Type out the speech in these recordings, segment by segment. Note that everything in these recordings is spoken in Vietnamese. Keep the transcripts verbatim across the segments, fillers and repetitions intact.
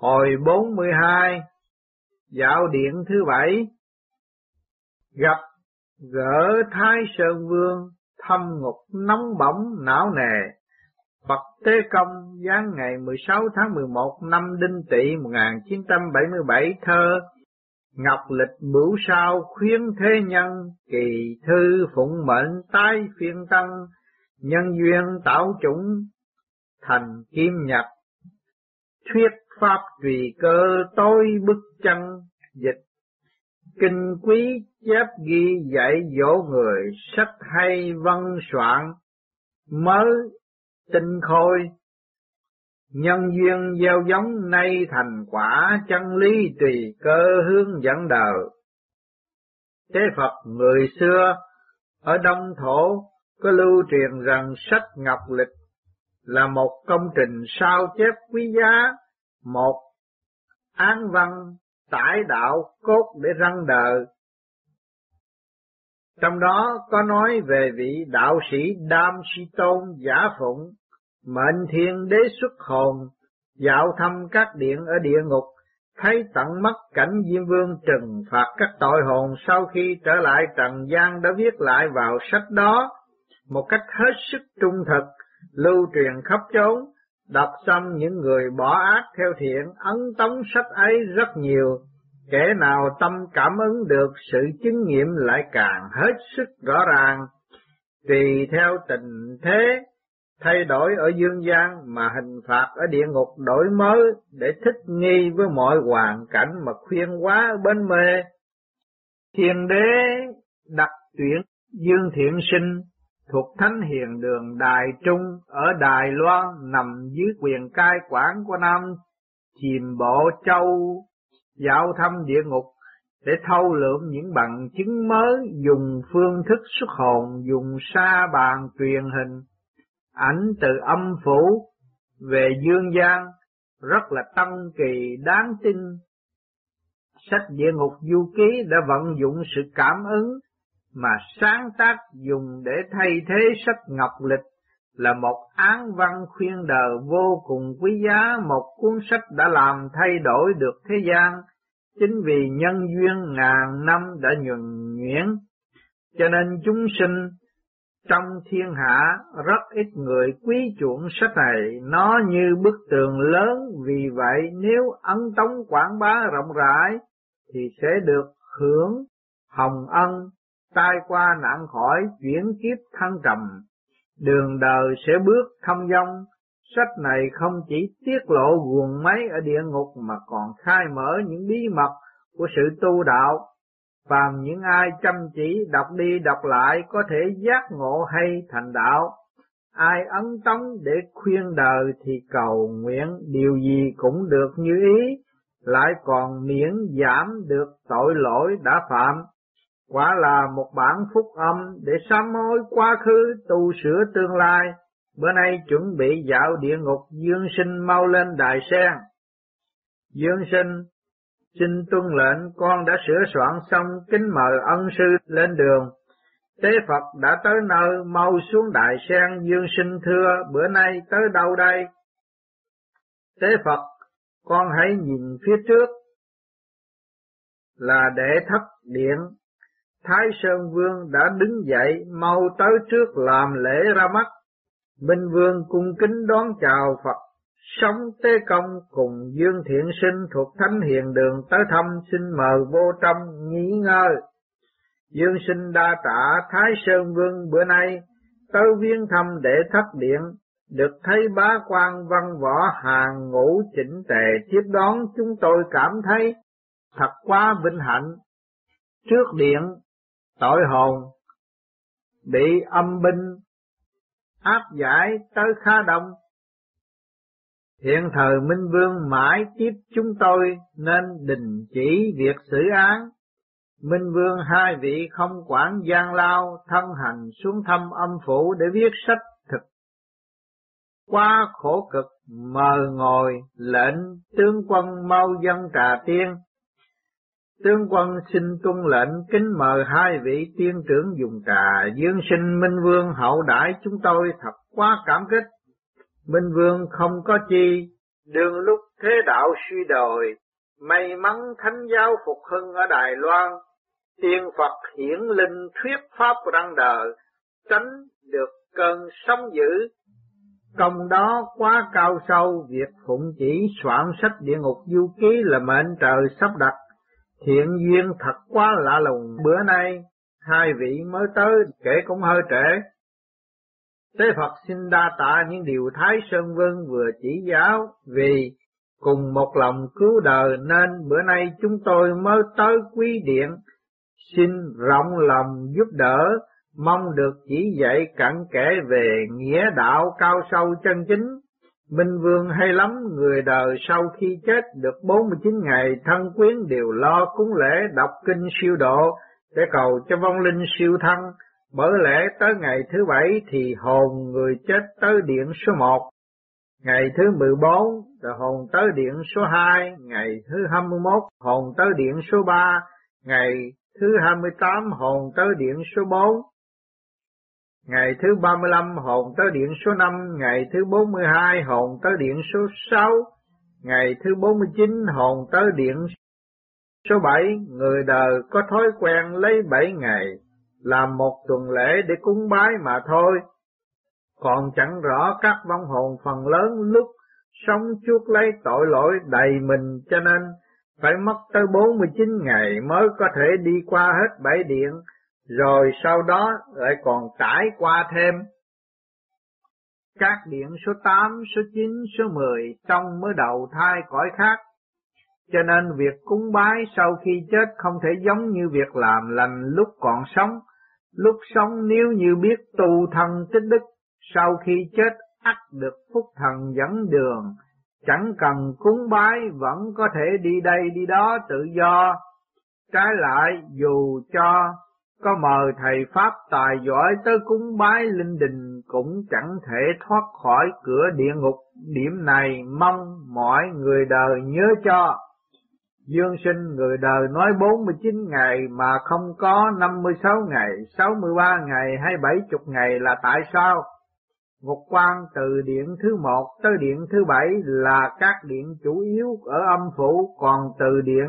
Hồi bốn mươi hai, dạo điện thứ bảy, gặp gỡ Thái Sơn Vương, thâm ngục nóng bỏng não nề. Phật Tế Công giáng ngày mười sáu tháng mười một năm Đinh Tỵ một nghìn chín trăm bảy mươi bảy, thơ Ngọc Lịch bửu sao khuyến thế nhân, kỳ thư phụng mệnh tái phiên tân, nhân duyên tạo chủng thành kim nhật, thuyết pháp tùy cơ tối bức chân, dịch kinh quý chép ghi dạy dỗ người, sách hay văn soạn mới tinh khôi, nhân duyên gieo giống nay thành quả, chân lý tùy cơ hướng dẫn đời. Thế Phật người xưa ở Đông Thổ có lưu truyền rằng sách Ngọc Lịch là một công trình sao chép quý giá, một án văn tải đạo cốt để răng đời. Trong đó có nói về vị đạo sĩ Đam Si Tôn giả phụng mệnh thiên đế xuất hồn, dạo thăm các điện ở địa ngục, thấy tận mắt cảnh Diêm Vương trừng phạt các tội hồn. Sau khi trở lại trần gian đã viết lại vào sách đó một cách hết sức trung thực, lưu truyền khắp chốn. Đọc xong những người bỏ ác theo thiện ấn tống sách ấy rất nhiều, kẻ nào tâm cảm ứng được sự chứng nghiệm lại càng hết sức rõ ràng. Tùy theo tình thế thay đổi ở dương gian mà hình phạt ở địa ngục đổi mới để thích nghi với mọi hoàn cảnh mà khuyên hóa bên mê. Thiên đế đặc tuyển Dương Thiện Sinh thuộc Thánh Hiền Đường Đài Trung ở Đài Loan, nằm dưới quyền cai quản của Nam Chìm Bộ Châu, dạo thăm địa ngục để thâu lượm những bằng chứng mới, dùng phương thức xuất hồn, dùng sa bàn truyền hình ảnh từ âm phủ về dương gian, rất là tân kỳ đáng tin. Sách Địa Ngục Du Ký đã vận dụng sự cảm ứng mà sáng tác dùng để thay thế sách Ngọc Lịch, là một án văn khuyên đời vô cùng quý giá, một cuốn sách đã làm thay đổi được thế gian. Chính vì nhân duyên ngàn năm đã nhuần nhuyễn, cho nên chúng sinh trong thiên hạ rất ít người quý chuộng sách này, nó như bức tường lớn. Vì vậy nếu ấn tống quảng bá rộng rãi thì sẽ được hưởng hồng ân, tai qua nạn khỏi, chuyển kiếp thăng trầm, đường đời sẽ bước thông dong. Sách này không chỉ tiết lộ guồng máy ở địa ngục mà còn khai mở những bí mật của sự tu đạo. Phàm những ai chăm chỉ đọc đi đọc lại có thể giác ngộ hay thành đạo. Ai ấn tống để khuyên đời thì cầu nguyện điều gì cũng được như ý, lại còn miễn giảm được tội lỗi đã phạm. Quả là một bản phúc âm để sám hối quá khứ, tu sửa tương lai. Bữa nay chuẩn bị dạo địa ngục, Dương Sinh mau lên đài sen. Dương Sinh xin tuân lệnh, con đã sửa soạn xong, kính mời ân sư lên đường. Tế Phật đã tới nơi, mau xuống đài sen. Dương Sinh thưa, bữa nay tới đâu đây? Tế Phật, con hãy nhìn phía trước là Đệ Thất Điện. Thái Sơn Vương đã đứng dậy, mau tới trước làm lễ ra mắt. Minh Vương cung kính đón chào Phật sống Tế Công cùng Dương Thiện Sinh thuộc Thánh Hiền Đường tới thăm, xin mời vô trong nghỉ ngơi. Dương Sinh đa tạ Thái Sơn Vương bữa nay tới viếng thăm Đệ Thất Điện, được thấy bá quan văn võ hàng ngũ chỉnh tề tiếp đón, chúng tôi cảm thấy thật quá vinh hạnh. Trước điện tội hồn bị âm binh áp giải tới khá đông. Hiện thời Minh Vương mãi tiếp chúng tôi nên đình chỉ việc xử án. Minh Vương hai vị không quản gian lao, thân hành xuống thăm âm phủ để viết sách thực quá khổ cực, mời ngồi lệnh tướng quân mau dâng trà tiên. Tướng quân xin tuân lệnh, kính mời hai vị tiên trưởng dùng trà. Dương Sinh Minh Vương hậu đãi chúng tôi thật quá cảm kích. Minh Vương không có chi, đương lúc thế đạo suy đồi, may mắn thánh giáo phục hưng ở Đài Loan, tiên Phật hiển linh thuyết pháp răng đời, tránh được cơn sóng dữ. Công đó quá cao sâu, việc phụng chỉ soạn sách địa ngục du ký là mệnh trời sắp đặt. Thiện duyên thật quá lạ lùng, bữa nay hai vị mới tới, kể cũng hơi trễ. Tế Phật xin đa tạ những điều Thái Sơn Vương vừa chỉ giáo, vì cùng một lòng cứu đời nên bữa nay chúng tôi mới tới quý điện, xin rộng lòng giúp đỡ, mong được chỉ dạy cặn kẽ về nghĩa đạo cao sâu chân chính. Minh Vương hay lắm, người đời sau khi chết được bốn mươi chín ngày thân quyến đều lo cúng lễ đọc kinh siêu độ để cầu cho vong linh siêu thăng. Bởi lẽ tới ngày thứ bảy thì hồn người chết tới điện số một, ngày thứ mười bốn rồi hồn tới điện số hai, ngày thứ hai mươi mốt hồn tới điện số ba, ngày thứ hai mươi tám hồn tới điện số bốn, ngày thứ ba mươi lăm hồn tới điện số năm, ngày thứ bốn mươi hai hồn tới điện số sáu, ngày thứ bốn mươi chín hồn tới điện số bảy. Người đời có thói quen lấy bảy ngày làm một tuần lễ để cúng bái mà thôi, còn chẳng rõ các vong hồn phần lớn lúc sống chuốc lấy tội lỗi đầy mình, cho nên phải mất tới bốn mươi chín ngày mới có thể đi qua hết bảy điện, rồi sau đó lại còn trải qua thêm các điện số tám, số chín, số mười trong mới đầu thai cõi khác. Cho nên việc cúng bái sau khi chết không thể giống như việc làm lành lúc còn sống. Lúc sống nếu như biết tu thân tích đức, sau khi chết ắt được phúc thần dẫn đường, chẳng cần cúng bái vẫn có thể đi đây đi đó tự do. Trái lại, dù cho có mời thầy Pháp tài giỏi tới cúng bái linh đình cũng chẳng thể thoát khỏi cửa địa ngục. Điểm này mong mọi người đời nhớ cho. Dương sinh người đời nói bốn mươi chín ngày mà không có năm mươi sáu ngày, sáu mươi ba ngày hay bảy mươi ngày là tại sao? Ngục quan từ điện thứ một tới điện thứ bảy là các điện chủ yếu ở âm phủ, còn từ điện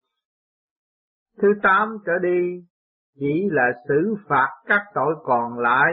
thứ tám trở đi chỉ là xử phạt các tội còn lại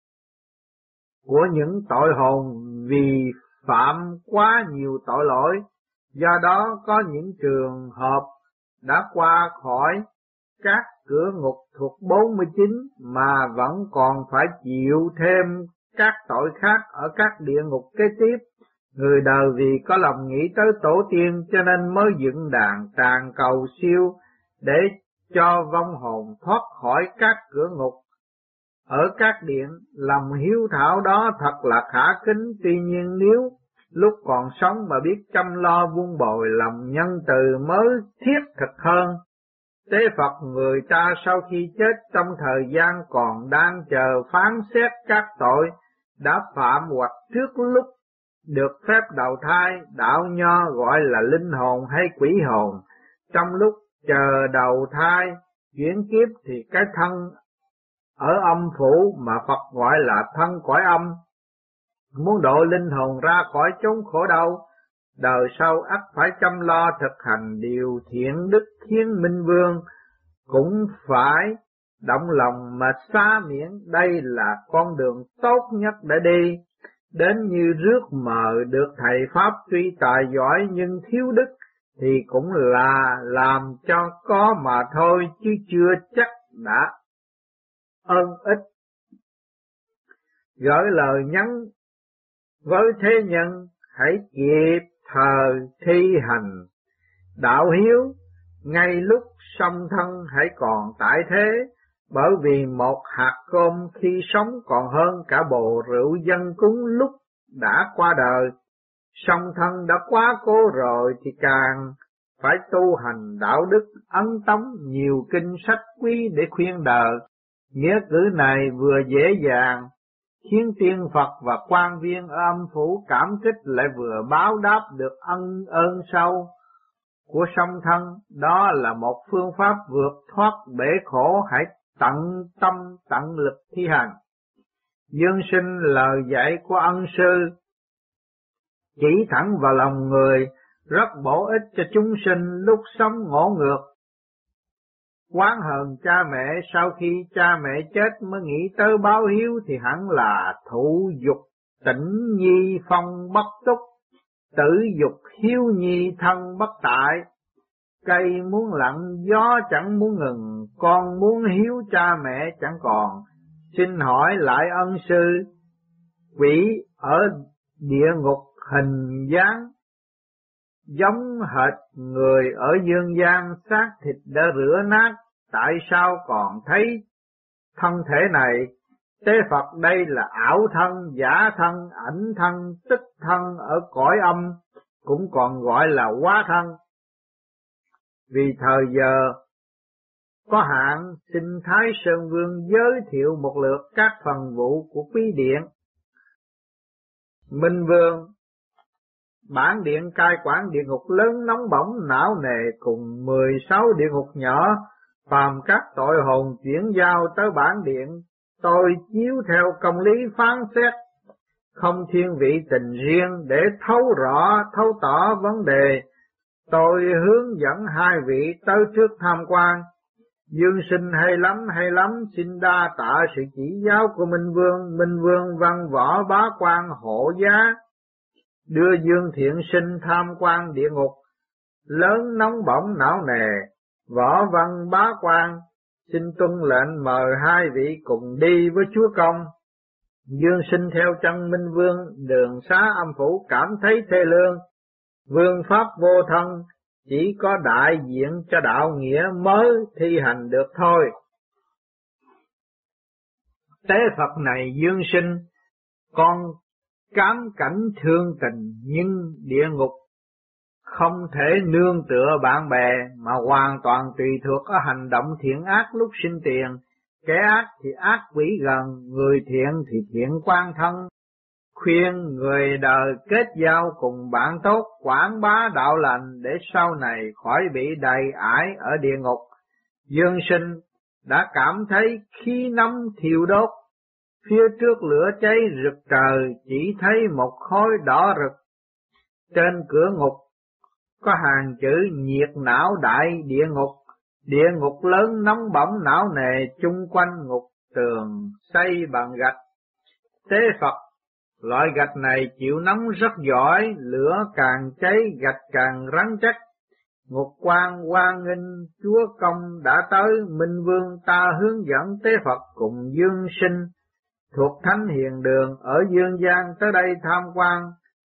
của những tội hồn vì phạm quá nhiều tội lỗi. Do đó có những trường hợp đã qua khỏi các cửa ngục thuộc bốn mươi chín mà vẫn còn phải chịu thêm các tội khác ở các địa ngục kế tiếp. Người đời vì có lòng nghĩ tới tổ tiên cho nên mới dựng đàn tràng cầu siêu để cho vong hồn thoát khỏi các cửa ngục. Ở các điện, lòng hiếu thảo đó thật là khả kính, tuy nhiên nếu lúc còn sống mà biết chăm lo vun bồi lòng nhân từ mới thiết thực hơn. Tế Phật người ta sau khi chết trong thời gian còn đang chờ phán xét các tội đã phạm hoặc trước lúc được phép đầu thai, đạo nho gọi là linh hồn hay quỷ hồn. Trong lúc chờ đầu thai, chuyển kiếp thì cái thân ở âm phủ mà Phật gọi là thân cõi âm. Muốn độ linh hồn ra khỏi chốn khổ đau, đời sau ắt phải chăm lo thực hành điều thiện đức, khiến Minh Vương cũng phải động lòng mà xá miễn. Đây là con đường tốt nhất để đi. Đến như rước mờ được thầy Pháp tuy tài giỏi nhưng thiếu đức thì cũng là làm cho có mà thôi, chứ chưa chắc đã ơn ích. Gửi lời nhắn với thế nhân, hãy kịp thời thi hành đạo hiếu, ngay lúc song thân hãy còn tại thế, bởi vì một hạt cơm khi sống còn hơn cả bồ rượu dân cúng lúc đã qua đời. Song thân đã quá cố rồi thì càng phải tu hành đạo đức, ấn tống nhiều kinh sách quý để khuyên đời. Nghĩa cử này vừa dễ dàng khiến tiên Phật và quan viên ở âm phủ cảm kích, lại vừa báo đáp được ân ơn sâu của song thân. Đó là một phương pháp vượt thoát bể khổ, hãy tận tâm tận lực thi hành. Dương sinh lời dạy của ân sư chỉ thẳng vào lòng người, rất bổ ích cho chúng sinh lúc sống ngổ ngược. Oán hờn cha mẹ, sau khi cha mẹ chết mới nghĩ tới báo hiếu thì hẳn là thụ dục tỉnh nhi phong bất túc, tử dục hiếu nhi thân bất tại. Cây muốn lặng gió chẳng muốn ngừng, con muốn hiếu cha mẹ chẳng còn. Xin hỏi lại ân sư, quỷ ở địa ngục hình dáng giống hệt người ở dương gian, xác thịt đã rửa nát, tại sao còn thấy thân thể này? Tế Phật đây là ảo thân, giả thân, ảnh thân, tức thân ở cõi âm, cũng còn gọi là hóa thân. Vì thời giờ có hạn, xin Thái Sơn Vương giới thiệu một lượt các phần vụ của quý điện. Minh Vương, bản điện cai quản địa ngục lớn nóng bỏng não nề cùng mười sáu địa ngục nhỏ, phàm các tội hồn chuyển giao tới bản điện, tôi chiếu theo công lý phán xét, không thiên vị tình riêng để thấu rõ, thấu tỏ vấn đề. Tôi hướng dẫn hai vị tới trước tham quan. Dương sinh hay lắm, hay lắm, xin đa tạ sự chỉ giáo của Minh Vương. Minh Vương văn võ bá quan hộ giá, đưa Dương Thiện Sinh tham quan địa ngục lớn nóng bỏng não nề. Võ văn bá quan xin tuân lệnh mời hai vị cùng đi với chúa công. Dương sinh theo chân Minh Vương đường xá âm phủ, cảm thấy thê lương. Vương pháp vô thân, chỉ có đại diện cho đạo nghĩa mới thi hành được thôi. Tế Phật này Dương sinh, con cám cảnh thương tình, nhưng địa ngục không thể nương tựa bạn bè, mà hoàn toàn tùy thuộc ở hành động thiện ác lúc sinh tiền. Kẻ ác thì ác quỷ gần, người thiện thì thiện quan thân. Khuyên người đời kết giao cùng bạn tốt, quảng bá đạo lành để sau này khỏi bị đầy ải ở địa ngục. Dương sinh đã cảm thấy khí nóng thiêu đốt, phía trước lửa cháy rực trời, chỉ thấy một khói đỏ rực. Trên cửa ngục có hàng chữ nhiệt não đại địa ngục. Địa ngục lớn nóng bỏng não nề, chung quanh ngục tường xây bằng gạch. Tế Phật, loại gạch này chịu nóng rất giỏi, lửa càng cháy gạch càng rắn chắc. Ngục quan hoan nghênh chúa công đã tới. Minh Vương ta hướng dẫn Tế Phật cùng Dương sinh thuộc thánh hiền đường ở dương gian tới đây tham quan.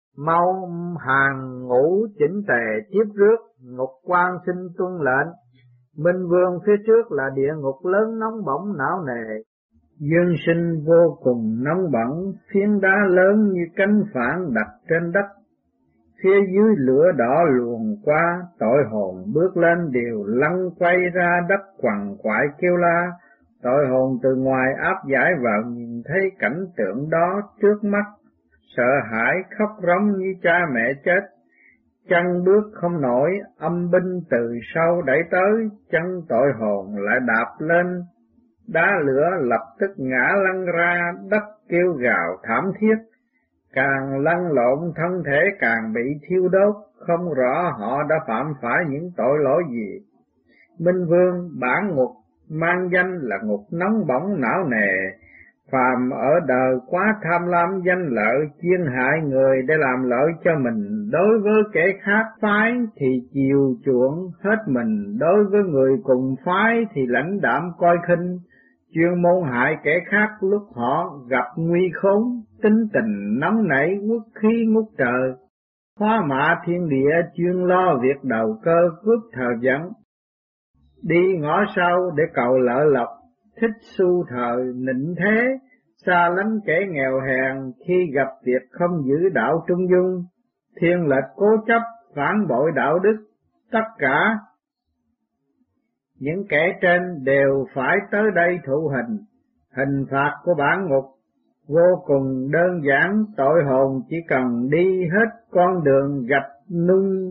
Mau hàng ngũ chỉnh tề tiếp rước. Ngục quan xin tuân lệnh. Minh Vương phía trước là địa ngục lớn nóng bỏng não nề. Dương sinh vô cùng nóng bỏng, phiến đá lớn như cánh phản đặt trên đất. Phía dưới lửa đỏ luồn qua, tội hồn bước lên đều lăn quay ra đất quằn quại kêu la. Tội hồn từ ngoài áp giải vào nhìn thấy cảnh tượng đó trước mắt, sợ hãi khóc rống như cha mẹ chết. Chân bước không nổi, âm binh từ sau đẩy tới, chân tội hồn lại đạp lên đá lửa, lập tức ngã lăn ra đất kêu gào thảm thiết. Càng lăn lộn thân thể càng bị thiêu đốt, không rõ họ đã phạm phải những tội lỗi gì. Minh Vương, bản ngục mang danh là ngục nóng bỏng não nề, phàm ở đời quá tham lam danh lợi, chuyên hại người để làm lợi cho mình. Đối với kẻ khác phái thì chiều chuộng hết mình, đối với người cùng phái thì lãnh đạm coi khinh, chuyên môn hại kẻ khác lúc họ gặp nguy khốn. Tính tình nóng nảy quốc khí ngút trời, hóa mạ thiên địa, chuyên lo việc đầu cơ cướp thờ dẫn. Đi ngõ sau để cầu lợi lộc, thích xu thời nịnh thế, xa lánh kẻ nghèo hèn khi gặp việc không giữ đạo trung dung. Thiên lệch cố chấp, phản bội đạo đức, tất cả những kẻ trên đều phải tới đây thụ hình. Hình phạt của bản ngục vô cùng đơn giản, tội hồn chỉ cần đi hết con đường gạch nung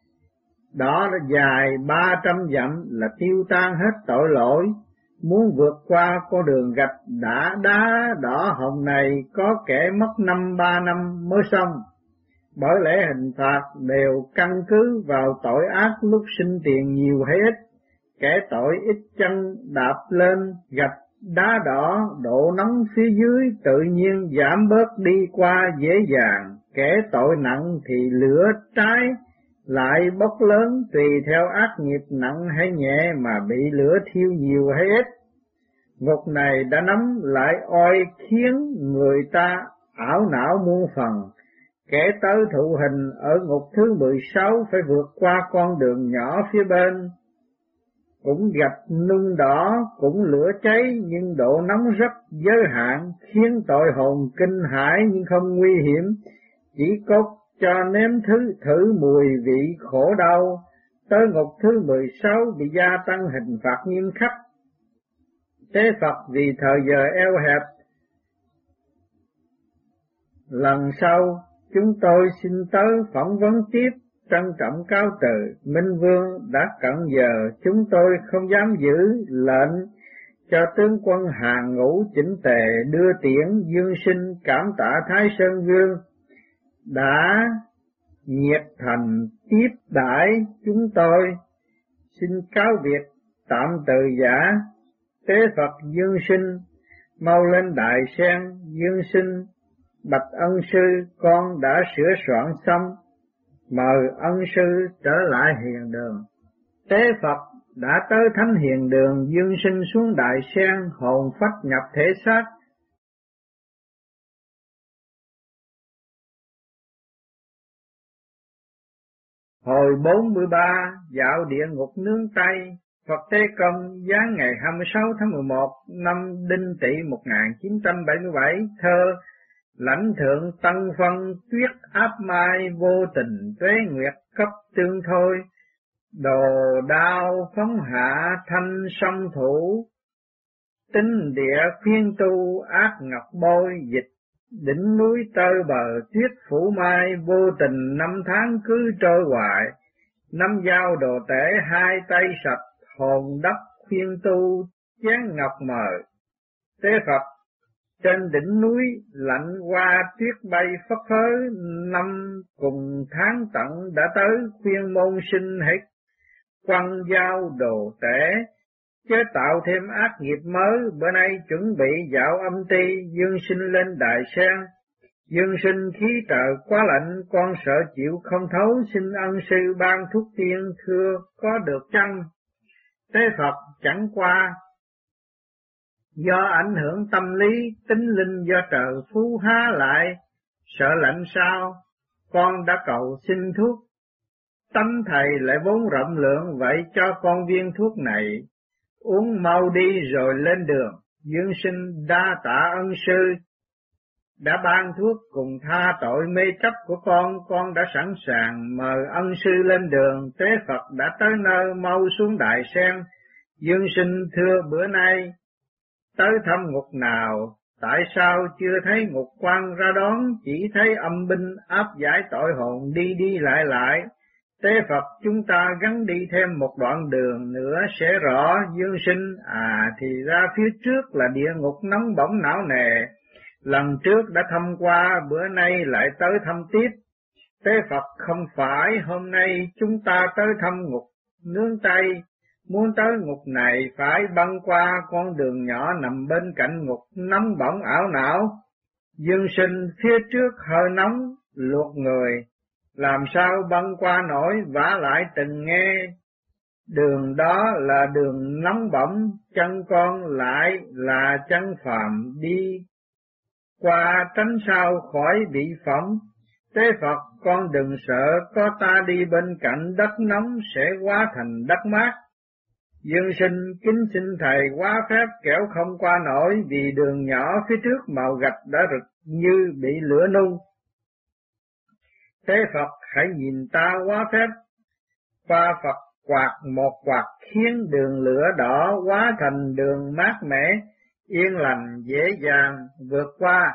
đó dài ba trăm dặm là tiêu tan hết tội lỗi. Muốn vượt qua con đường gạch đã đá đỏ hồng này, có kẻ mất năm ba năm mới xong. Bởi lẽ hình phạt đều căn cứ vào tội ác lúc sinh tiền nhiều hay ít. Kẻ tội ít chân đạp lên gạch đá đỏ độ nóng phía dưới tự nhiên giảm bớt đi qua dễ dàng. Kẻ tội nặng thì lửa trái lại bốc lớn, tùy theo ác nghiệp nặng hay nhẹ mà bị lửa thiêu nhiều hay ít. Ngục này đã nắm lại oi khiến người ta ảo não muôn phần. Kẻ tới thụ hình ở ngục thứ mười sáu phải vượt qua con đường nhỏ phía bên, cũng gạch nung đỏ, cũng lửa cháy, nhưng độ nóng rất giới hạn, khiến tội hồn kinh hãi nhưng không nguy hiểm, chỉ có cho nếm thứ thử mùi vị khổ đau. Tới ngục thứ mười sáu bị gia tăng hình phạt nghiêm khắc. Tế Phật vì thời giờ eo hẹp, lần sau chúng tôi xin tới phỏng vấn tiếp. Trân trọng cáo từ. Minh Vương đã cận giờ, chúng tôi không dám giữ lệnh cho tướng quân hàng ngũ chỉnh tề đưa tiễn. Dương sinh cảm tạ Thái Sơn Vương đã nhiệt thành tiếp đãi chúng tôi, xin cáo biệt tạm từ giả. Tế Phật Dương sinh mau lên Đại Sen. Dương sinh bạch ân sư, con đã sửa soạn xong, mời ân sư trở lại hiền đường. Tế Phật đã tới thánh hiền đường. Dương sinh xuống Đại Sen, hồn phách nhập thể xác. Hồi bốn mươi ba, dạo địa ngục nướng tay. Phật Tế Công giáng ngày hai mươi sáu tháng mười một năm Đinh Tỵ một nghìn chín trăm bảy mươi bảy. Thơ: lãnh thượng tân phân tuyết áp mai, vô tình tuế nguyệt cấp tương thôi. Đồ đao phóng hạ thanh song thủ, tinh địa khuyên tu ác ngọc bôi. Dịch đỉnh núi tơ bờ tuyết phủ mai, vô tình năm tháng cứ trôi hoài. Năm dao đồ tể hai tay sạch, hồn đắp khuyên tu chén ngọc mờ. Tế Phật trên đỉnh núi lạnh qua tuyết bay phất phới, năm cùng tháng tận đã tới. Khuyên môn sinh hãy quăng dao đồ tể, chớ tạo thêm ác nghiệp mới. Bữa nay chuẩn bị dạo âm ti. Dương sinh lên Đại Sen. Dương sinh khí trời quá lạnh, con sợ chịu không thấu, xin ân sư ban thuốc tiên thưa có được chăng? Tế Phật chẳng qua do ảnh hưởng tâm lý, tính linh do trời phú há lại, sợ lạnh sao, con đã cầu xin thuốc. Tánh thầy lại vốn rộng lượng, vậy cho con viên thuốc này, uống mau đi rồi lên đường. Dương sinh đa tạ ân sư, đã ban thuốc cùng tha tội mê chấp của con, con đã sẵn sàng mời ân sư lên đường. Tế Phật đã tới nơi, mau xuống Đại Sen. Dương sinh thưa bữa nay tới thăm ngục nào, tại sao chưa thấy ngục quan ra đón, chỉ thấy âm binh áp giải tội hồn đi đi lại lại. Tế Phật chúng ta gắng đi thêm một đoạn đường nữa sẽ rõ. Dương sinh à thì ra phía trước là địa ngục nóng bỏng não nề, lần trước đã thăm qua, bữa nay lại tới thăm tiếp. Tế Phật không phải hôm nay chúng ta tới thăm ngục nướng tay, muốn tới ngục này phải băng qua con đường nhỏ nằm bên cạnh ngục nóng bỏng ảo não. Dương sinh phía trước hơi nóng luộc người, làm sao băng qua nổi, vả lại từng nghe đường đó là đường nóng bỏng, chân con lại là chân phàm đi qua tránh sao khỏi bị phỏng. Tế Phật con đừng sợ, có ta đi bên cạnh đất nóng sẽ hóa thành đất mát. Dương sinh kính xin thầy quá phép, kẻo không qua nổi, vì đường nhỏ phía trước màu gạch đã rực như bị lửa nung. Tế Phật hãy nhìn ta quá phép, qua Phật quạt một quạt khiến đường lửa đỏ hóa thành đường mát mẻ, yên lành dễ dàng vượt qua.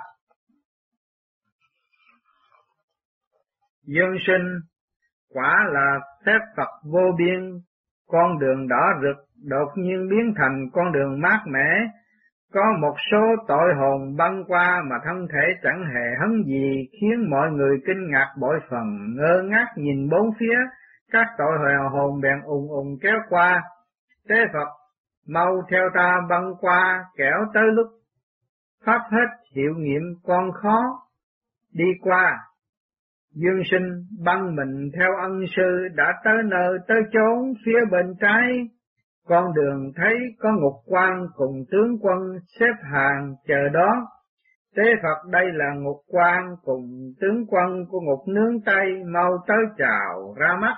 Dương sinh quả là phép Phật vô biên, con đường đỏ rực đột nhiên biến thành con đường mát mẻ. Có một số tội hồn băng qua mà thân thể chẳng hề hấn gì, khiến mọi người kinh ngạc bội phần, ngơ ngác nhìn bốn phía. Các tội hồn bèn ùng ùng kéo qua. Tế Phật, mau theo ta băng qua, kẻo tới lúc pháp hết hiệu nghiệm con khó đi qua. Dương Sinh băng mình theo ân sư, đã tới nơi tới chốn phía bên trái. Con đường thấy có Ngục Quan cùng tướng quân xếp hàng chờ đó. Tế Phật, đây là Ngục Quan cùng tướng quân của Ngục Nướng Tây, mau tới chào ra mắt.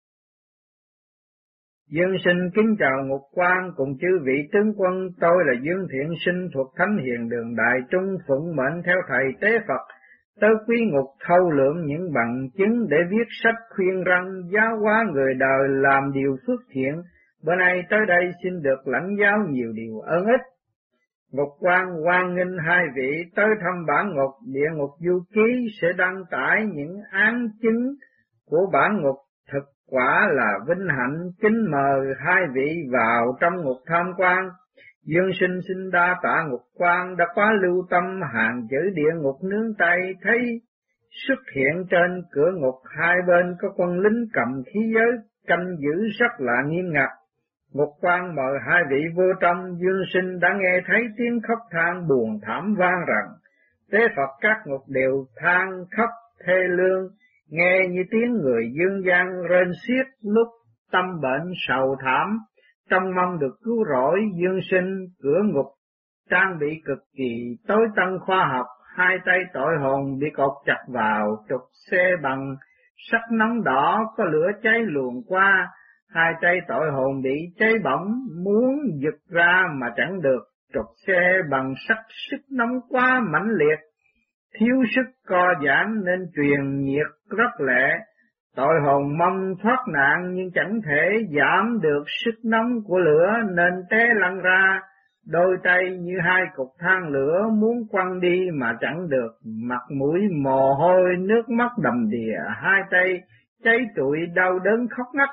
Dương Sinh kính chào Ngục Quan cùng chư vị tướng quân, tôi là Dương Thiện Sinh thuộc Thánh Hiền Đường Đại Trung, phụng mệnh theo thầy Tế Phật tới quý ngục thâu lượng những bằng chứng để viết sách khuyên răn giáo hóa người đời làm điều phước thiện. Bữa nay tới đây xin được lãnh giáo nhiều điều ơn ích. Ngục Quan hoan nghênh hai vị tới thăm bản ngục. Địa ngục Du Ký sẽ đăng tải những án chứng của bản ngục, thực quả là vinh hạnh. Kính mời hai vị vào trong ngục tham quan. Dương Sinh xin đa tạ Ngục Quan đã quá lưu tâm. Hàng chữ Địa ngục Nướng Tây thấy xuất hiện trên cửa ngục, hai bên có quân lính cầm khí giới canh giữ rất là nghiêm ngặt. Ngục Quan mời hai vị vô trong. Dương Sinh đã nghe thấy tiếng khóc than buồn thảm vang rằng Tế Phật các ngục đều than khóc thê lương, nghe như tiếng người dương gian rên xiết lúc tâm bệnh sầu thảm. Trong mong được cứu rỗi, Dương Sinh cửa ngục trang bị cực kỳ tối tân khoa học. Hai tay tội hồn bị cột chặt vào trục xe bằng sắt nóng đỏ, có lửa cháy luồn qua. Hai tay tội hồn bị cháy bỏng, muốn giật ra mà chẳng được. Trục xe bằng sắt sức nóng quá mãnh liệt, thiếu sức co giãn nên truyền nhiệt rất lẹ. Tội hồn mong thoát nạn nhưng chẳng thể giảm được sức nóng của lửa nên té lăn ra. Đôi tay như hai cục than lửa muốn quăng đi mà chẳng được. Mặt mũi mồ hôi nước mắt đầm đìa, hai tay cháy trụi đau đớn khóc ngắt.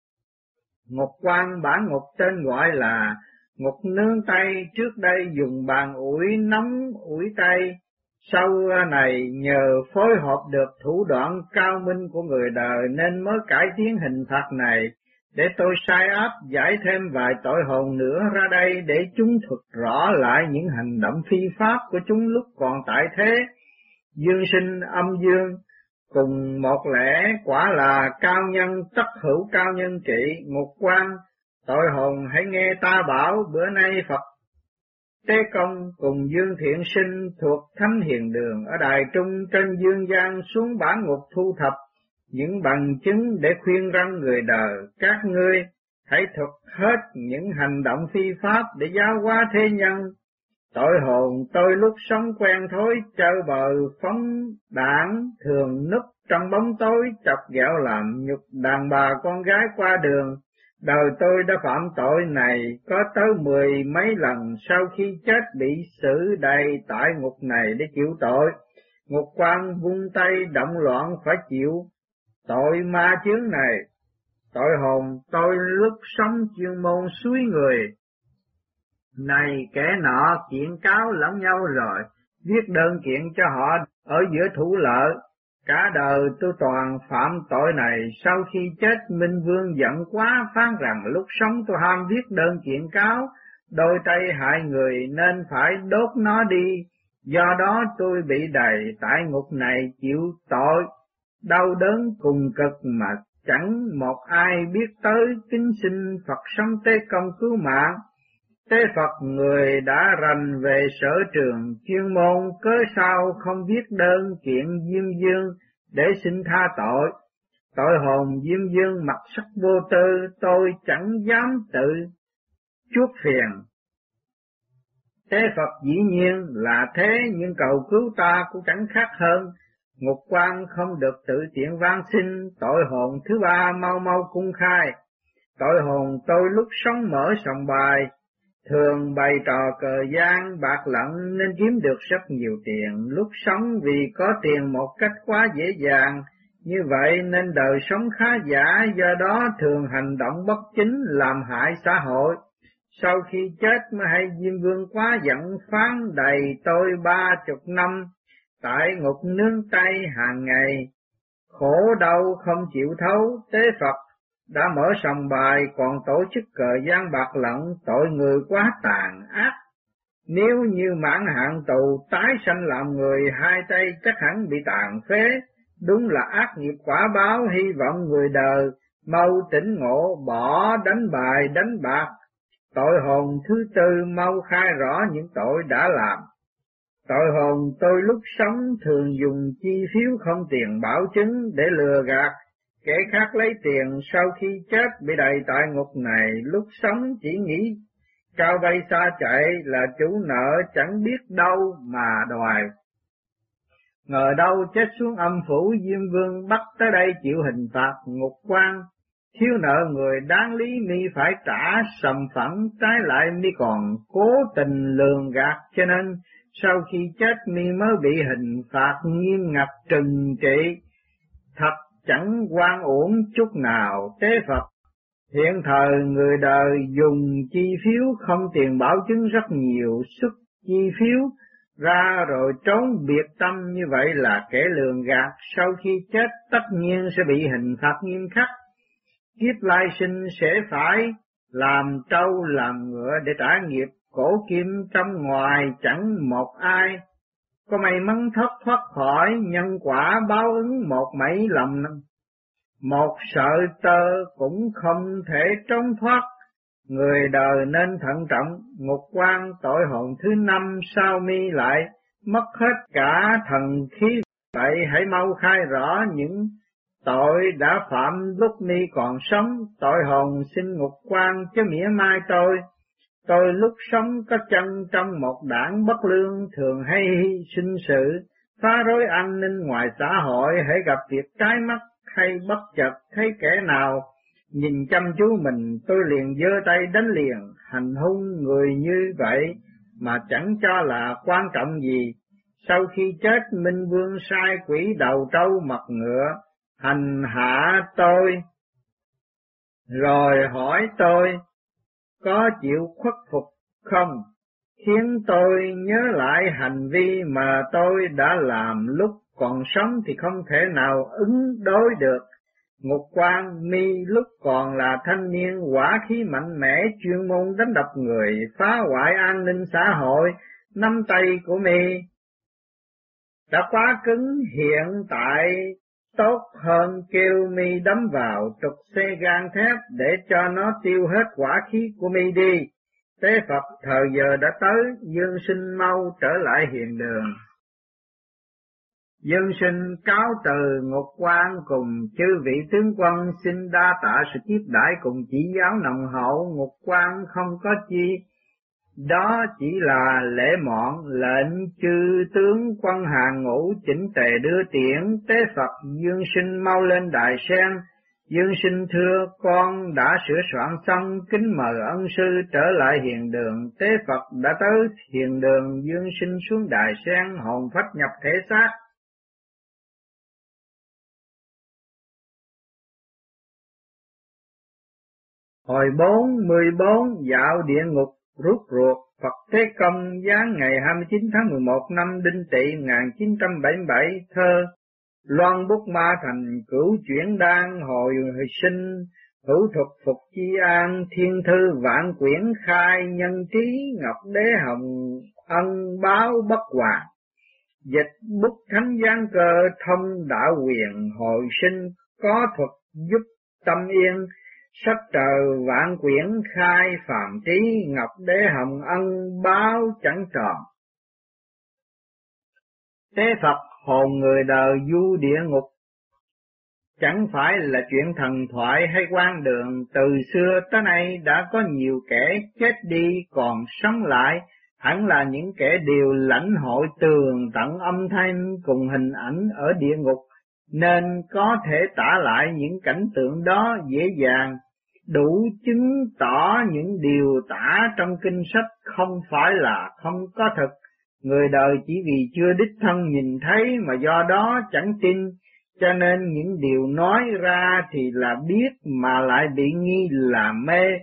Ngục Quan bản ngục tên gọi là Ngục Nướng Tây, trước đây dùng bàn ủi nóng ủi tay. Sau này nhờ phối hợp được thủ đoạn cao minh của người đời nên mới cải tiến hình phạt này. Để tôi sai áp giải thêm vài tội hồn nữa ra đây để chúng thuật rõ lại những hành động phi pháp của chúng lúc còn tại thế. Dương Sinh âm dương cùng một lẽ, quả là cao nhân tất hữu cao nhân trị. Ngục Quan, tội hồn hãy nghe ta bảo, bữa nay Phật Tế Công cùng Dương Thiện Sinh thuộc Thánh Hiền Đường ở Đài Trung trên dương gian xuống bản ngục thu thập những bằng chứng để khuyên răn người đời. Các ngươi hãy thuật hết những hành động phi pháp để giáo hóa thế nhân. Tội hồn tôi lúc sống quen thói chơi bời phóng đảng, thường núp trong bóng tối chọc ghẹo làm nhục đàn bà con gái qua đường. Đời tôi đã phạm tội này có tới mười mấy lần, sau khi chết bị xử đầy tại ngục này để chịu tội. Ngục Quan vung tay động loạn phải chịu tội ma chướng này. Tội hồn tôi lúc sống chuyên môn suối người. Này kẻ nọ kiện cáo lẫn nhau rồi, viết đơn kiện cho họ ở giữa thủ lợi. Cả đời tôi toàn phạm tội này, sau khi chết Minh Vương giận quá phán rằng lúc sống tôi ham viết đơn kiện cáo, đôi tay hại người nên phải đốt nó đi. Do đó tôi bị đầy tại ngục này chịu tội, đau đớn cùng cực mà chẳng một ai biết tới. Kính xin Phật sống Tế Công cứu mạng. Tế Phật người đã rành về sở trường chuyên môn, cớ sao không viết đơn kiện Diêm Dương để xin tha tội. Tội hồn Diêm Dương mặt sắc vô tư, tôi chẳng dám tự chuốc phiền. Tế Phật dĩ nhiên là thế, nhưng cầu cứu ta cũng chẳng khác hơn. Ngục Quan không được tự tiện van xin. Tội hồn thứ ba mau mau cung khai. Tội hồn tôi lúc sống mở sòng bài, thường bày trò cờ gian bạc lận nên kiếm được rất nhiều tiền. Lúc sống vì có tiền một cách quá dễ dàng, như vậy nên đời sống khá giả, do đó thường hành động bất chính làm hại xã hội. Sau khi chết mới hay Diêm Vương quá giận phán đầy tôi ba chục năm, tại ngục nướng tay hàng ngày, khổ đau không chịu thấu. Tế Phật đã mở sòng bài, còn tổ chức cờ gian bạc lận, tội người quá tàn ác. Nếu như mãn hạn tù tái sanh làm người, hai tay chắc hẳn bị tàn phế. Đúng là ác nghiệp quả báo, hy vọng người đời mau tỉnh ngộ, bỏ đánh bài đánh bạc. Tội hồn thứ tư mau khai rõ những tội đã làm. Tội hồn tôi lúc sống thường dùng chi phiếu không tiền bảo chứng để lừa gạt kẻ khác lấy tiền, sau khi chết bị đầy tại ngục này. Lúc sống chỉ nghĩ cao bay xa chạy, là chủ nợ chẳng biết đâu mà đòi. Ngờ đâu chết xuống âm phủ, Diêm Vương bắt tới đây chịu hình phạt ngục quan. Thiếu nợ người đáng lý mi phải trả sầm phẳng, trái lại mi còn cố tình lường gạt, cho nên sau khi chết mi mới bị hình phạt nghiêm ngặt trừng trị. Thật chẳng oan uổng chút nào. Tế Phật, hiện thời người đời dùng chi phiếu không tiền bảo chứng rất nhiều, xuất chi phiếu ra rồi trốn biệt tâm, như vậy là kẻ lường gạt. Sau khi chết tất nhiên sẽ bị hình phạt nghiêm khắc. Kiếp lai sinh sẽ phải làm trâu làm ngựa để trả nghiệp. Cổ kim trong ngoài chẳng một ai có may mắn thoát thoát khỏi, nhân quả báo ứng một mảy lầm. Một sợi tơ cũng không thể trốn thoát, người đời nên thận trọng. Ngục quan tội hồn thứ năm, sao mi lại mất hết cả thần khí? Vậy hãy mau khai rõ những tội đã phạm lúc mi còn sống. Tội hồn xin ngục quan chứ mỉa mai tôi. Tôi lúc sống có chân trong một đảng bất lương, thường hay sinh sự phá rối an ninh ngoài xã hội. Hãy gặp việc trái mắt hay bất chợt thấy kẻ nào nhìn chăm chú mình, tôi liền giơ tay đánh liền. Hành hung người như vậy mà chẳng cho là quan trọng gì. Sau khi chết, Minh Vương sai quỷ đầu trâu mặt ngựa hành hạ tôi, rồi hỏi tôi có chịu khuất phục không, khiến tôi nhớ lại hành vi mà tôi đã làm lúc còn sống thì không thể nào ứng đối được. Ngục quan, mi lúc còn là thanh niên hỏa khí mạnh mẽ, chuyên môn đánh đập người, phá hoại an ninh xã hội. Nắm tay của mi đã quá cứng, hiện tại tốt hơn kêu mi đấm vào trục xe gan thép để cho nó tiêu hết hỏa khí của mi đi. Tế Phật, thời giờ đã tới, Dương Sinh mau trở lại hiền đường. Dương Sinh cáo từ ngục quan cùng chư vị tướng quân, xin đa tạ sự tiếp đãi cùng chỉ giáo nồng hậu. Ngục quan không có chi, đó chỉ là lễ mọn, lệnh chư tướng quân hàng ngũ chỉnh tề đưa tiễn. Tế Phật, Dương Sinh mau lên đài sen. Dương Sinh thưa, con đã sửa soạn xong, kính mời ân sư trở lại hiền đường. Tế Phật đã tới hiền đường, Dương Sinh xuống đài sen, hồn phách nhập thể xác. Hồi bốn mươi bốn, dạo địa ngục rút ruột. Phật Thế Công giáng ngày hai mươi chín tháng mười một năm Đinh Tỵ một nghìn chín trăm bảy mươi bảy. Thơ Loan Bút Ma Thành cửu chuyển đan, hồi sinh hữu thuật phục chi an. Thiên thư vạn quyển khai, nhân trí ngọc đế hồng ân báo bất hoàng. Dịch bút thánh giáng cơ, thông đạo quyền hồi sinh, có thuật giúp tâm yên. Sách trời vạn quyển khai, phàm trí ngọc đế hồng ân báo chẳng tròn. Tế Phật, hồn người đời du địa ngục chẳng phải là chuyện thần thoại hay quan đường. Từ xưa tới nay đã có nhiều kẻ chết đi còn sống lại, hẳn là những kẻ đều lãnh hội tường tận âm thanh cùng hình ảnh ở địa ngục, nên có thể tả lại những cảnh tượng đó dễ dàng, đủ chứng tỏ những điều tả trong kinh sách không phải là không có thực. Người đời chỉ vì chưa đích thân nhìn thấy mà do đó chẳng tin, cho nên những điều nói ra thì là biết mà lại bị nghi là mê.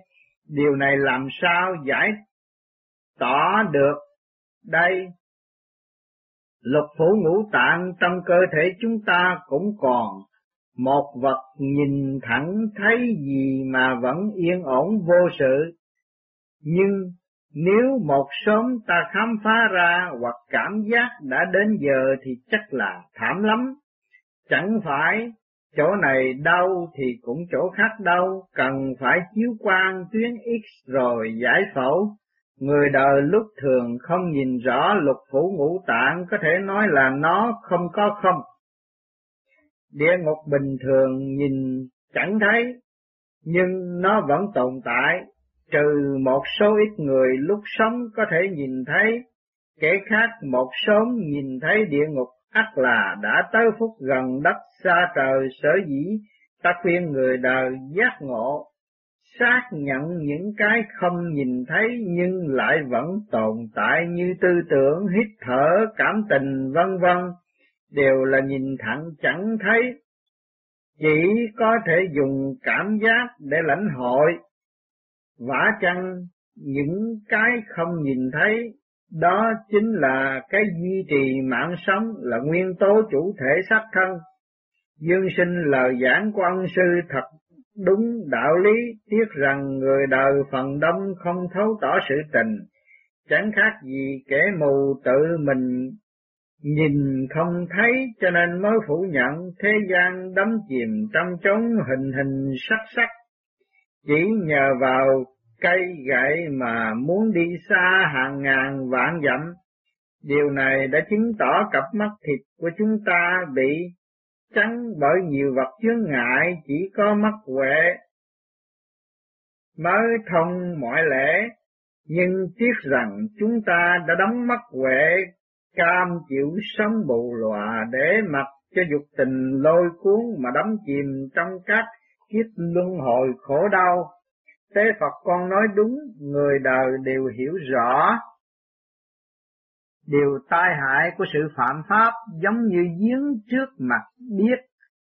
Điều này làm sao giải tỏ được đây? Lục phủ ngũ tạng trong cơ thể chúng ta cũng còn một vật nhìn thẳng thấy gì mà vẫn yên ổn vô sự. Nhưng nếu một sớm ta khám phá ra hoặc cảm giác đã đến giờ thì chắc là thảm lắm. Chẳng phải chỗ này đau thì cũng chỗ khác đau, cần phải chiếu quang tuyến X rồi giải phẫu. Người đời lúc thường không nhìn rõ lục phủ ngũ tạng, có thể nói là nó không có không. Địa ngục bình thường nhìn chẳng thấy, nhưng nó vẫn tồn tại, trừ một số ít người lúc sống có thể nhìn thấy, kẻ khác một sớm nhìn thấy địa ngục ắt là đã tới phút gần đất xa trời. Sở dĩ ta khuyên người đời giác ngộ, xác nhận những cái không nhìn thấy nhưng lại vẫn tồn tại như tư tưởng, hít thở, cảm tình vân vân, đều là nhìn thẳng chẳng thấy, chỉ có thể dùng cảm giác để lãnh hội. Vả chăng những cái không nhìn thấy đó chính là cái duy trì mạng sống, là nguyên tố chủ thể xác thân. Dương Sinh lời giảng của ân sư thật đúng đạo lý, tiếc rằng người đời phần đông không thấu tỏ sự tình, chẳng khác gì kẻ mù tự mình nhìn không thấy, cho nên mới phủ nhận thế gian đắm chìm trong chốn hình hình sắc sắc. Chỉ nhờ vào cây gậy mà muốn đi xa hàng ngàn vạn dặm. Điều này đã chứng tỏ cặp mắt thịt của chúng ta bị chắn bởi nhiều vật chướng ngại, chỉ có mắt huệ mới thông mọi lẽ. Nhưng tiếc rằng chúng ta đã đóng mắt huệ, cam chịu sống bù lòa để mặc cho dục tình lôi cuốn mà đắm chìm trong các kiếp luân hồi khổ đau. Tế Phật con nói đúng, người đời đều hiểu rõ điều tai hại của sự phạm pháp, giống như giếng trước mặt biết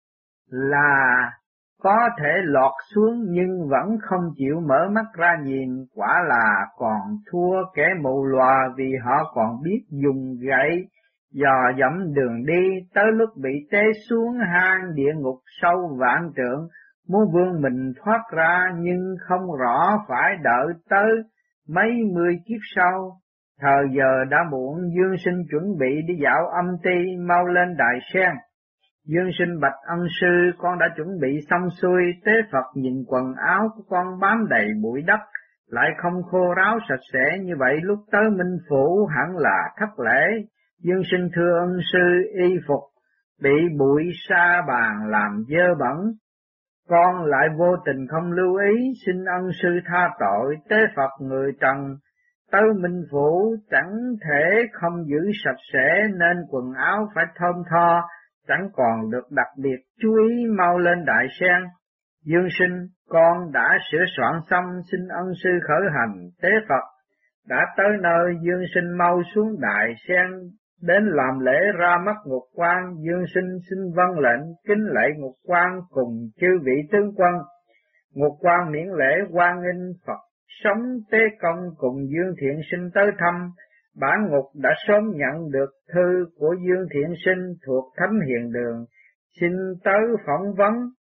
là có thể lọt xuống nhưng vẫn không chịu mở mắt ra nhìn, quả là còn thua kẻ mù lòa, vì họ còn biết dùng gậy dò dẫm đường đi, tới lúc bị té xuống hang địa ngục sâu vạn trượng, muốn vươn mình thoát ra nhưng không rõ phải đợi tới mấy mươi kiếp sau. Thời giờ đã muộn, Dương Sinh chuẩn bị đi dạo âm ti, mau lên đài sen. Dương Sinh bạch ân sư, con đã chuẩn bị xong xuôi. Tế Phật nhìn quần áo của con bám đầy bụi đất, lại không khô ráo sạch sẽ như vậy, lúc tới Minh Phủ hẳn là thất lễ. Dương Sinh thưa ân sư, y phục bị bụi sa bàn làm dơ bẩn, con lại vô tình không lưu ý, xin ân sư tha tội. Tế Phật người trần tới Minh Phủ chẳng thể không giữ sạch sẽ, nên quần áo phải thơm tho, chẳng còn được đặc biệt chú ý, mau lên đại sen. Dương Sinh, con đã sửa soạn xong, xin ân sư khởi hành. Tế Phật đã tới nơi, Dương Sinh mau xuống đại sen, đến làm lễ ra mắt Ngục Quan. Dương Sinh xin vâng lệnh, kính lễ Ngục Quan cùng chư vị tướng quân. Ngục Quan miễn lễ hoan nghênh Phật sống Tế Công cùng Dương Thiện Sinh tới thăm. Bản ngục đã sớm nhận được thư của Dương Thiện Sinh thuộc Thánh Hiền Đường, xin tới phỏng vấn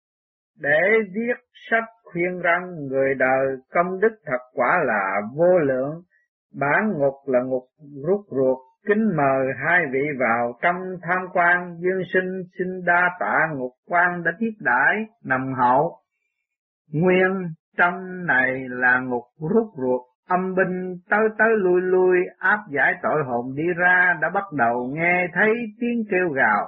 để viết sách khuyên răn người đời, công đức thật quả là vô lượng. Bản ngục là ngục rút ruột, kính mời hai vị vào trong tham quan. Dương Sinh xin đa tạ Ngục Quan đã tiếp đãi nồng hậu. Nguyên trong này là ngục rút ruột, âm binh tới tới lui lui áp giải tội hồn đi ra, đã bắt đầu nghe thấy tiếng kêu gào.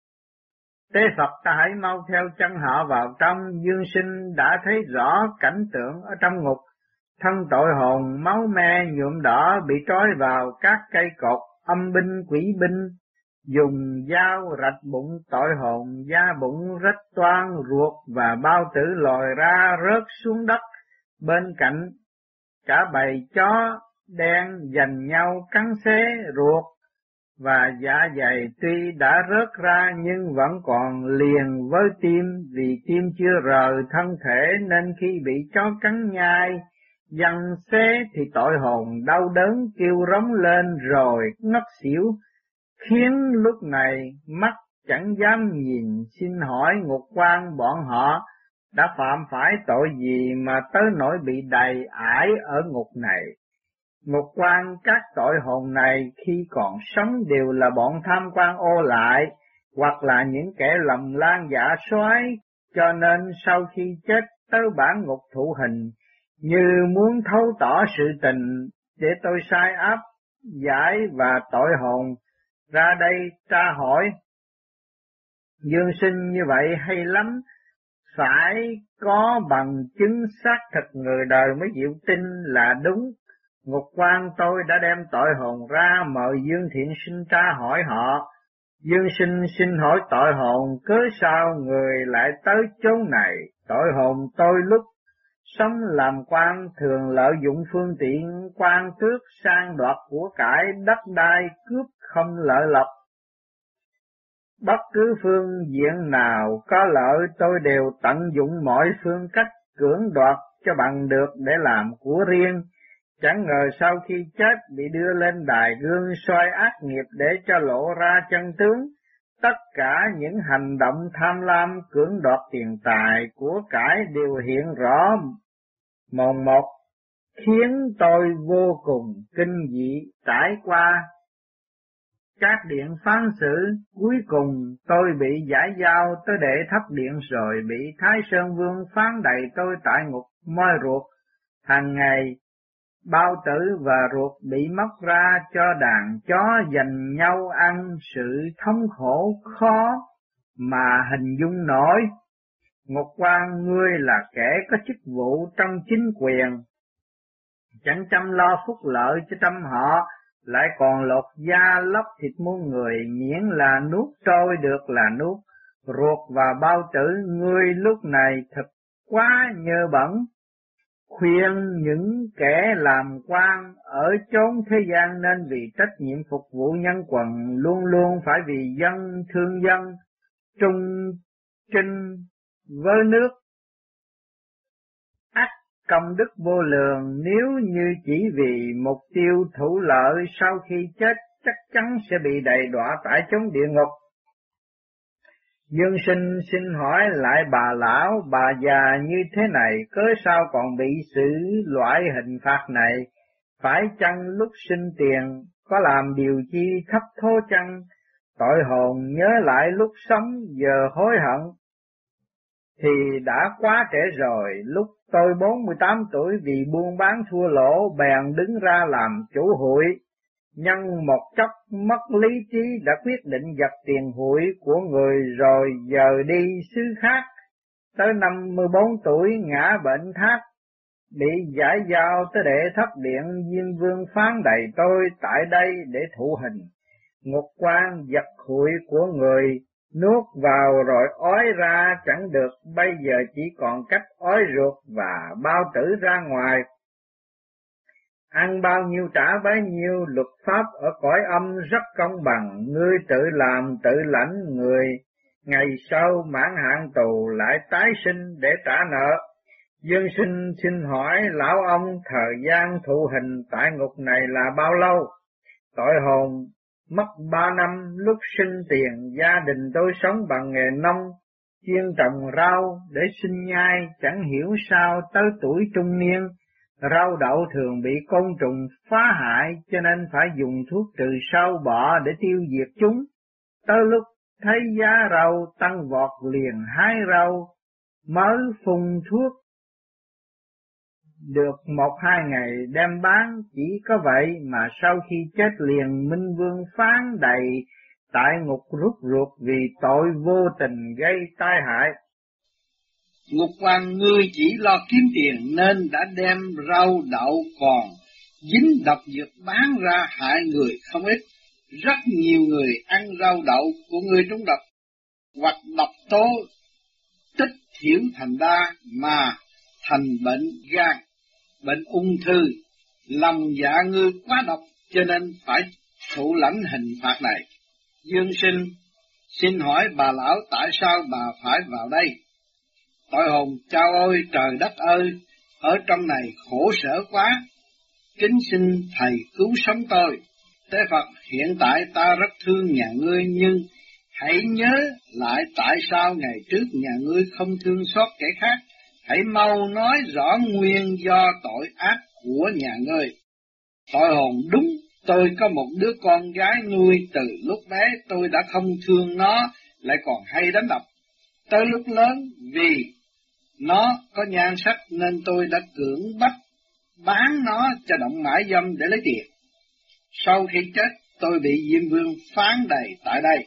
Tế Phật, ta hãy mau theo chân họ vào trong. Dương Sinh đã thấy rõ cảnh tượng ở trong ngục, thân tội hồn máu me nhuộm đỏ bị trói vào các cây cột. Âm binh quỷ binh dùng dao rạch bụng tội hồn, da bụng rách toang, ruột và bao tử lòi ra rớt xuống đất. Bên cạnh cả bầy chó đen giành nhau cắn xé ruột và dạ dày, tuy đã rớt ra nhưng vẫn còn liền với tim, vì tim chưa rời thân thể nên khi bị chó cắn nhai Giằng xé thì tội hồn đau đớn kêu rống lên rồi ngất xỉu, khiến lúc này mắt chẳng dám nhìn. Xin hỏi ngục quan bọn họ đã phạm phải tội gì mà tới nỗi bị đầy ải ở ngục này? Ngục quan các tội hồn này khi còn sống đều là bọn tham quan ô lại, hoặc là những kẻ lầm lan giả soái, cho nên sau khi chết tới bản ngục thụ hình, như muốn thấu tỏ sự tình để tôi sai áp giải và tội hồn ra đây tra hỏi. Dương sinh như vậy hay lắm, phải có bằng chứng xác thực người đời mới chịu tin là đúng. Ngục quan tôi đã đem tội hồn ra mời Dương Thiện Sinh tra hỏi họ. Dương sinh xin hỏi tội hồn cớ sao người lại tới chốn này? Tội hồn tôi lúc sống làm quan thường lợi dụng phương tiện quan tước sang đoạt của cải đất đai, cướp không lợi lộc. Bất cứ phương diện nào có lợi tôi đều tận dụng mọi phương cách cưỡng đoạt cho bằng được để làm của riêng. Chẳng ngờ sau khi chết bị đưa lên đài gương soi ác nghiệp để cho lộ ra chân tướng. Tất cả những hành động tham lam cưỡng đoạt tiền tài của cải đều hiện rõ mồn một, khiến tôi vô cùng kinh dị. Trải qua các điện phán xử, cuối cùng tôi bị giải giao tới đệ thấp điện rồi bị Thái Sơn Vương phán đầy tôi tại ngục moi ruột. Hàng ngày bao tử và ruột bị móc ra cho đàn chó giành nhau ăn, sự thống khổ khó mà hình dung nổi. Ngục quan ngươi là kẻ có chức vụ trong chính quyền, chẳng chăm lo phúc lợi cho trăm họ, lại còn lột da lóc thịt muôn người, miễn là nuốt trôi được là nuốt. Ruột và bao tử ngươi lúc này thật quá nhơ bẩn. Khuyên những kẻ làm quan ở chốn thế gian nên vì trách nhiệm phục vụ nhân quần, luôn luôn phải vì dân thương dân, trung trinh với nước. Ắt công đức vô lượng, nếu như chỉ vì mục tiêu thủ lợi, sau khi chết chắc chắn sẽ bị đầy đọa tại chốn địa ngục. Dương sinh xin hỏi lại bà lão, bà già như thế này, cớ sao còn bị xử loại hình phạt này? Phải chăng lúc sinh tiền có làm điều chi thất thố chăng? Tội hồn nhớ lại lúc sống giờ hối hận thì đã quá trễ rồi. Lúc tôi bốn mươi tám tuổi vì buôn bán thua lỗ bèn đứng ra làm chủ hụi, nhân một chốc mất lý trí đã quyết định giật tiền hụi của người rồi giờ đi xứ khác. Tới năm mươi bốn tuổi ngã bệnh thác, bị giải giao tới đệ thất điện. Diêm Vương phán đầy tôi tại đây để thụ hình. Ngục quan giật hụi của người, nuốt vào rồi ói ra chẳng được, bây giờ chỉ còn cách ói ruột và bao tử ra ngoài. Ăn bao nhiêu trả bấy nhiêu, luật pháp ở cõi âm rất công bằng, ngươi tự làm tự lãnh, người ngày sau mãn hạn tù lại tái sinh để trả nợ. Dương sinh xin hỏi lão ông thời gian thụ hình tại ngục này là bao lâu? Tội hồn mất ba năm. Lúc sinh tiền gia đình tôi sống bằng nghề nông, chuyên trồng rau để sinh nhai, chẳng hiểu sao tới tuổi trung niên rau đậu thường bị côn trùng phá hại, cho nên phải dùng thuốc trừ sâu bọ để tiêu diệt chúng. Tới lúc thấy giá rau tăng vọt liền hái rau, mới phun thuốc được một hai ngày đem bán. Chỉ có vậy mà sau khi chết liền Minh Vương phán đầy tại ngục rút ruột vì tội vô tình gây tai hại. Ngục quan ngươi chỉ lo kiếm tiền nên đã đem rau đậu còn dính độc dược bán ra hại người không ít. Rất nhiều người ăn rau đậu của ngươi trúng độc, hoặc độc tố tích thiểu thành đa mà thành bệnh gan, bệnh ung thư. Lòng dạ ngươi quá độc cho nên phải thụ lãnh hình phạt này. Dương sinh xin hỏi bà lão tại sao bà phải vào đây? Tội hồn chao ôi trời đất ơi, ở trong này khổ sở quá, kính xin Thầy cứu sống tôi. Tế Phật, hiện tại ta rất thương nhà ngươi, nhưng hãy nhớ lại tại sao ngày trước nhà ngươi không thương xót kẻ khác. Hãy mau nói rõ nguyên do tội ác của nhà ngươi. Tội hồn đúng, tôi có một đứa con gái nuôi từ lúc bé, tôi đã không thương nó, lại còn hay đánh đập. Tới lúc lớn, vì nó có nhan sắc nên tôi đã cưỡng bách bán nó cho động mại dâm để lấy tiền. Sau khi chết, tôi bị Diêm Vương phán đầy tại đây.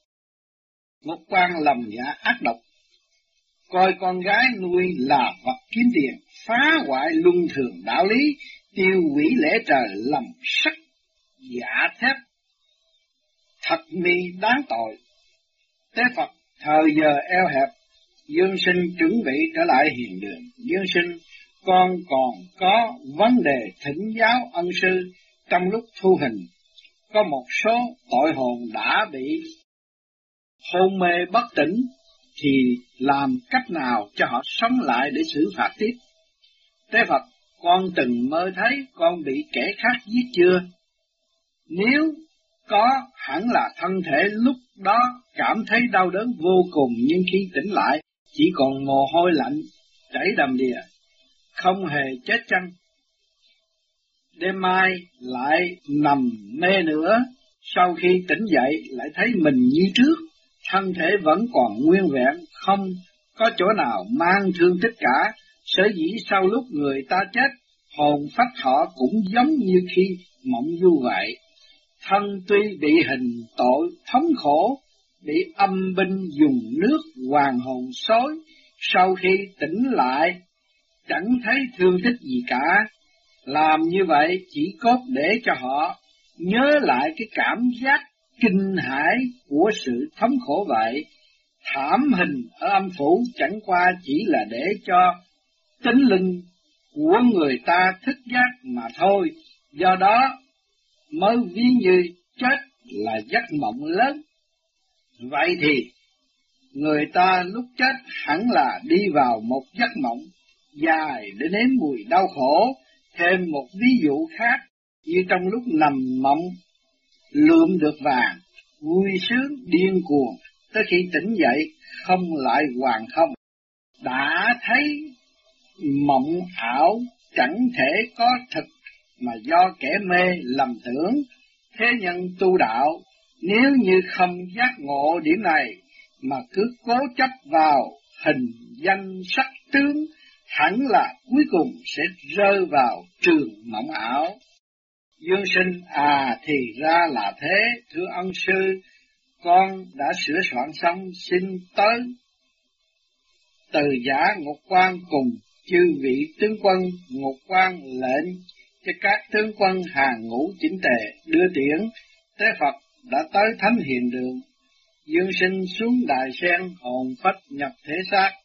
Một quan lòng dạ ác độc, coi con gái nuôi là vật kiếm tiền, phá hoại luân thường đạo lý, tiêu hủy lễ trời, lầm sắc giả thép, thật mi đáng tội. Tế Phật, thời giờ eo hẹp, Dương Sinh chuẩn bị trở lại hiền đường. Dương Sinh, con còn có vấn đề thỉnh giáo ân sư. Trong lúc thu hình, có một số tội hồn đã bị hôn mê bất tỉnh, thì làm cách nào cho họ sống lại để xử phạt tiếp? Tế Phật, con từng mơ thấy con bị kẻ khác giết chưa? Nếu có, hẳn là thân thể lúc đó cảm thấy đau đớn vô cùng, nhưng khi tỉnh lại chỉ còn mồ hôi lạnh chảy đầm đìa, không hề chết chăng? Đêm mai lại nằm mê nữa, sau khi tỉnh dậy lại thấy mình như trước, thân thể vẫn còn nguyên vẹn, không có chỗ nào mang thương tích cả. Sở dĩ sau lúc người ta chết, hồn phách họ cũng giống như khi mộng du vậy. Thân tuy bị hình tội thống khổ, bị âm binh dùng nước hoàng hồn xối, sau khi tỉnh lại chẳng thấy thương tích gì cả. Làm như vậy chỉ cốt để cho họ nhớ lại cái cảm giác kinh hãi của sự thống khổ vậy. Thảm hình ở âm phủ chẳng qua chỉ là để cho tính linh của người ta thức giác mà thôi. Do đó mới ví như chết là giấc mộng lớn. Vậy thì người ta lúc chết hẳn là đi vào một giấc mộng dài để nếm mùi đau khổ. Thêm một ví dụ khác, như trong lúc nằm mộng lượm được vàng, vui sướng điên cuồng, tới khi tỉnh dậy không lại hoàn không. Đã thấy mộng ảo chẳng thể có thực, mà do kẻ mê lầm tưởng. Thế nhân tu đạo, nếu như không giác ngộ điểm này mà cứ cố chấp vào hình danh sắc tướng, hẳn là cuối cùng sẽ rơi vào trường mộng ảo. Dương Sinh, à thì ra là thế, thưa ân sư, con đã sửa soạn xong, xin tới. Từ giả Ngục Quan cùng chư vị tướng quân Ngục Quan lệnh cho các tướng quân hàng ngũ chỉnh tề đưa tiễn. Tế Phật đã tới thánh hiền đường. Dương Sinh xuống đài sen, hồn phách nhập thể xác,